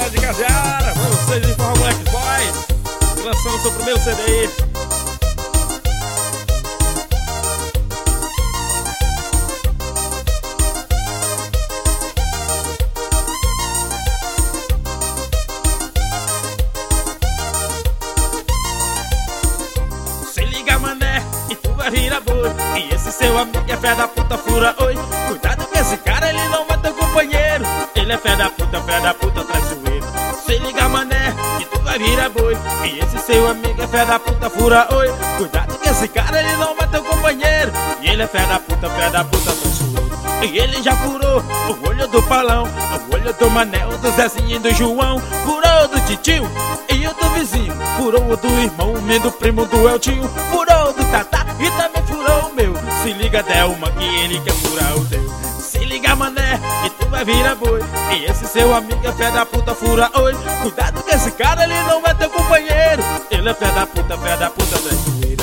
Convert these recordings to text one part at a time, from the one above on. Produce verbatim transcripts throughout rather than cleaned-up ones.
lá de Cajara, pra vocês aí, Forró Moleque Boys, lançando seu primeiro C D aí. Se liga, mané, e tu vai virar boi. E esse seu amigo é fé da puta, fura oi. Cuidado que esse cara, ele não é teu companheiro. Ele é fé da puta, fé da puta, traiçoeiro. Se liga, mané, que tu vai virar boi. E esse seu amigo é fé da puta, fura oi. Cuidado que esse cara, ele não é teu companheiro. E ele é fé da puta, fé da puta, traiçoeiro. E ele já furou o olho do Palão, o olho do Manel, do Zezinho e do João. Furou o do titio e o do vizinho. Furou o do irmão, o do primo do Eltinho. Furou o do Tatá e também furou o meu. Se liga, Delma, que ele quer furar o teu. Se liga, mané, que tu vai virar boi. E esse seu amigo é fé da puta, fura oi. Cuidado que esse cara, ele não é teu companheiro. Ele é fé da puta, fé da puta, traiçoeiro.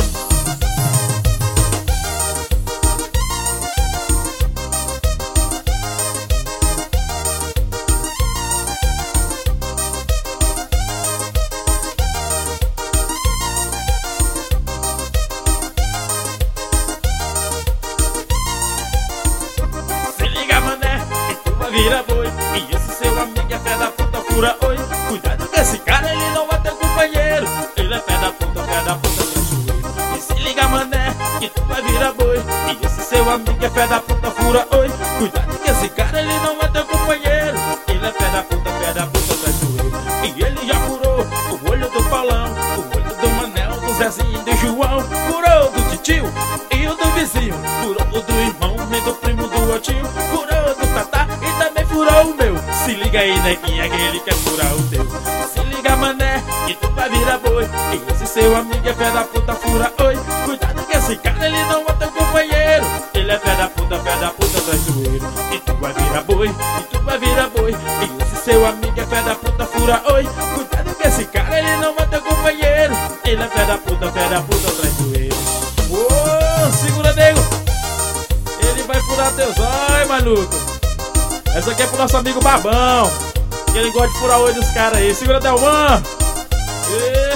Vira boi, e esse seu amigo é fé da puta, fura oi. Cuidado que esse cara, ele não é teu companheiro. Ele é fé da puta, fé da puta, traiçoeiro. E se liga, mané, que tu vai virar boi. E esse seu amigo é fé da puta, fura oi. Cuidado que esse cara, ele não é teu companheiro. Ele é fé da puta, fé da puta, traiçoeiro. E ele já furou o olho do Paulão, o olho do Manel, do Zezinho e do João. Furou o do titio e o do vizinho. Furou o do irmão, e do primo do Otinho. Furou o do Tatá e também furou o meu. Se liga aí, neguinha, que ele quer furar o teu. Se liga, mané, que tu vai virar boi. E esse seu amigo é fé da puta, fura oi. Cuidado que esse cara, ele não é teu companheiro. Ele é fé da puta, fé da puta, traiçoeiro. E tu vai virar boi, e tu vai virar boi. E esse seu amigo é fé da puta, fura oi. Cuidado que esse cara, ele não é teu companheiro. Ele é fé da puta, fé da puta, traiçoeiro. Ô, segura, nego, ele vai furar teus olhos, maluco. Essa aqui é pro nosso amigo Babão, que ele gosta de furar o olho dos caras aí. Segura, Delman!